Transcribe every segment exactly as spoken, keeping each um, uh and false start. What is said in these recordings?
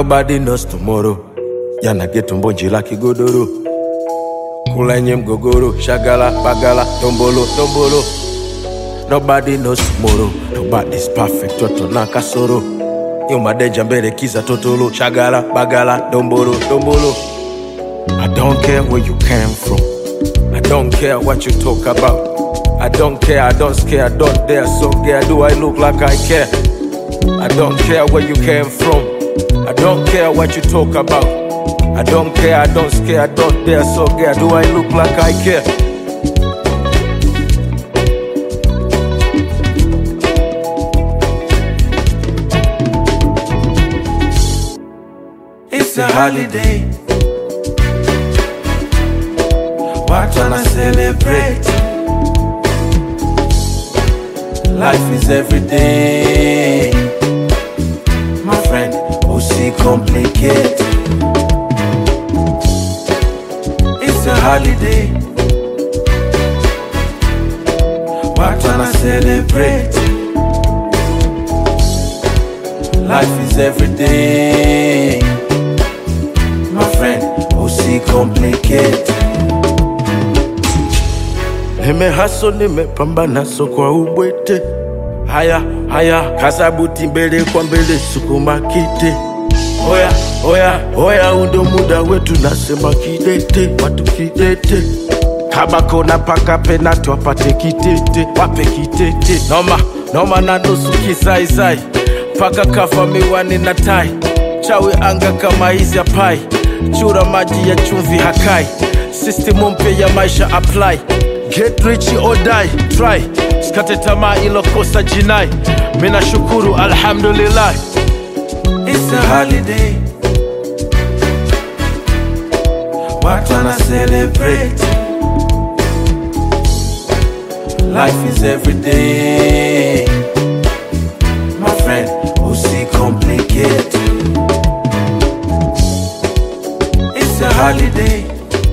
Nobody knows tomorrow. Yana geto mbonji la kigodoro. Kulenye mgogoro. Shagala, bagala, dombolo, dombolo. Nobody knows tomorrow. Nobody's perfect. Toto na kasoro. Yuma denja mbele kiza totolo. Shagala, bagala, dombolo, dombolo. I don't care where you came from. I don't care what you talk about. I don't care, I don't scare, I don't dare. So care, do I look like I care? I don't care where you came from. I don't care what you talk about. I don't care, I don't scare, I don't dare. So care, do I look like I care? It's a holiday. Why tryna celebrate? Life is every day, my friend. Oh, see, complicate. It's a holiday. Why tryna celebrate? Life is every day, my friend. Oh, see, complicate. Nime haso nime pambana so kwa ubwete. Haya, haya, kasabuti mbele kwa mbele sukuma kite. Oya, oya, oya undo muda wetu nasema kidete. Watu kidete kabako na paka penatu wapate kitete. Wape kitete noma, noma na nusu kisai sai. Paka kafa miwani na tai. Chawe anga kama hizi ya pai. Chura maji ya chumvi hakai. System mpya ya maisha apply. Get rich or die, try. Skate tamaa ilo kosa jinai. Mina shukuru alhamdulillah. It's a holiday. Why tryna celebrate? Life is every day, my friend. Oh, see, complicate. It's a holiday.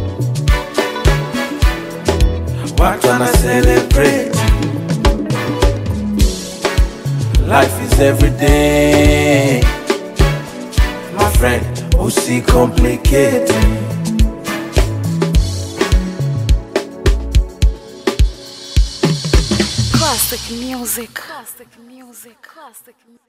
Why tryna celebrate? Life is every day, my friend. Oh, see, complicate. Classic music. Classic music. Classic music.